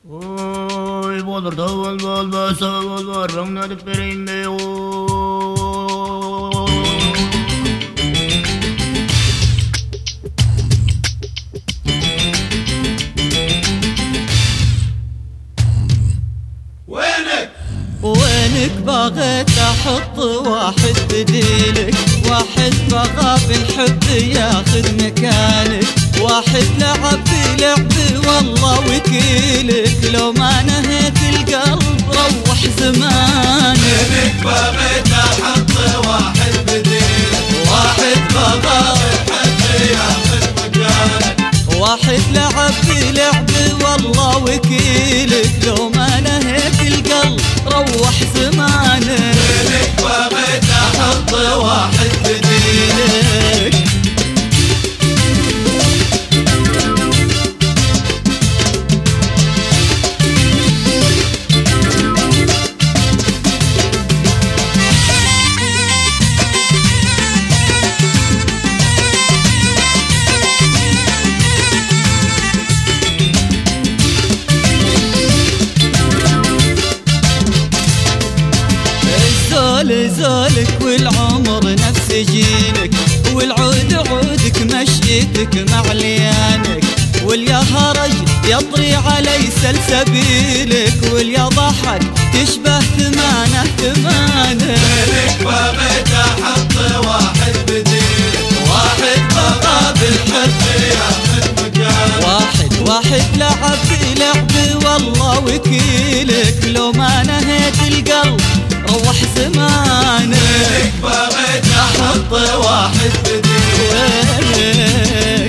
Oy bodur tavul bol basa bol varım edip vereyim be وينك بغيت احط واحد بديلك، واحد بغى بالحب ياخذ مكانك، واحد لعب بلعب والله وكيلك، لو ما نهيت القلب روح زمانك. وينك بغيت احط واحد بديلك، واحد بغى بالحب ياخذ مكانك، واحد لعب بلعب والله وكيلك، لو ما نهيت القلب روح زمانك. وينك بغيت احط واحد بديلك. زولك والعمر نفس جيلك، والعود عودك مشيتك مع ليانك، واليا هرج يطري علي سلسبيلك، واليا ضحك تشبه ثمانه ثمانه. وينك بغيت احط واحد بديلك، واحد بغى بالحب ياخذ مكانك، واحد لعب بلعب والله وكيلك، لو ما نهيت القلب روح زمانك. وينك بغيت احط واحد بديلك.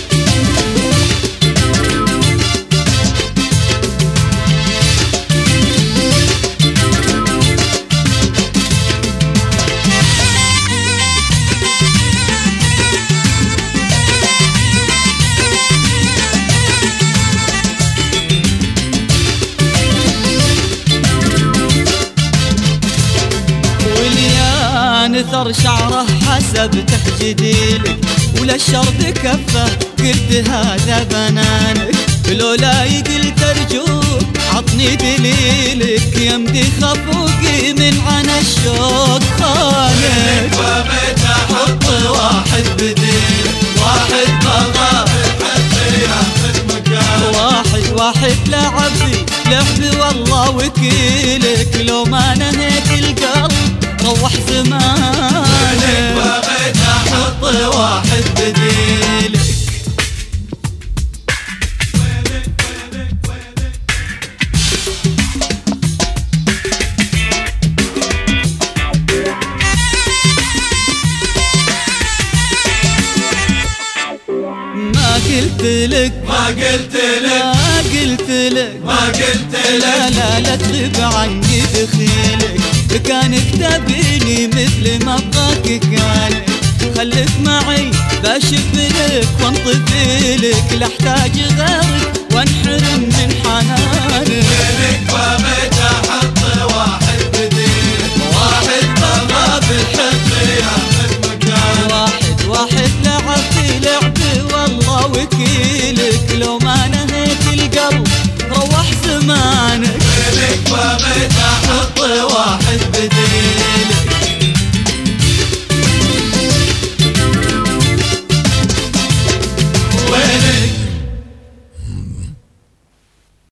نثر شعره حسب تحجديلك، ولا الشرد كفه قلت هذا بنانك، لولاي قلت ارجوك عطني دليلك، يمدي خفوقي من عنا الشوق خانك. بغيت احط واحد بديلك، واحد بغى بالحب ياخذ مكانك، واحد لعب والله وكيلك، لو ما نهيت القلب روح زمانك. وينك بغيت احط واحد بديلك. ما قلت لك ما قلت لك ما قلت لك ما قلت لك لا تغيب عني دخيلك، كانك تبيني مثل ما ابغاك كانك، خليك معي بشب لك وانطفي لك، لا احتاج غيرك وانحرم من حنانك. وينك بغيت احط واحد بديلك، واحد بغى بالحب ياخذ مكانك، واحد لعب والله وكيلك، لو ما نهيت القلب روح زمانك. وينك بغيت احط واحد